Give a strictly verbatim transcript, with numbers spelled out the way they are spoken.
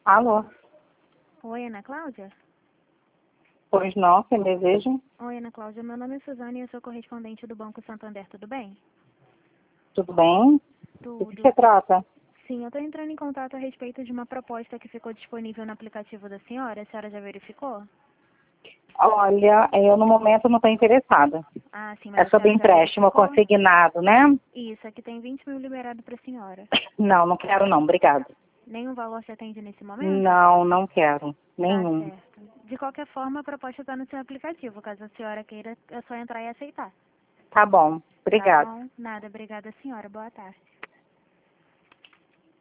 Alô? Oi, Ana Cláudia? Pois não, quem deseja? Oi, Ana Cláudia. Meu nome é Suzane e eu sou correspondente do Banco Santander. Tudo bem? Tudo bem? Do que Tudo. se trata? Sim, eu estou entrando em contato a respeito de uma proposta que ficou disponível no aplicativo da senhora. A senhora já verificou? Olha, eu no momento não estou interessada. Ah, sim, É mas a sobre senhora já empréstimo verificou? consignado, né? Isso, aqui tem vinte mil liberado para a senhora. Não, não quero não, obrigado. Nenhum valor se atende nesse momento? Não, não quero. Tá Nenhum. certo. De qualquer forma, a proposta está no seu aplicativo. Caso a senhora queira, é só entrar e aceitar. Tá bom, Tá obrigado. bom? Nada, obrigada, senhora. Boa tarde.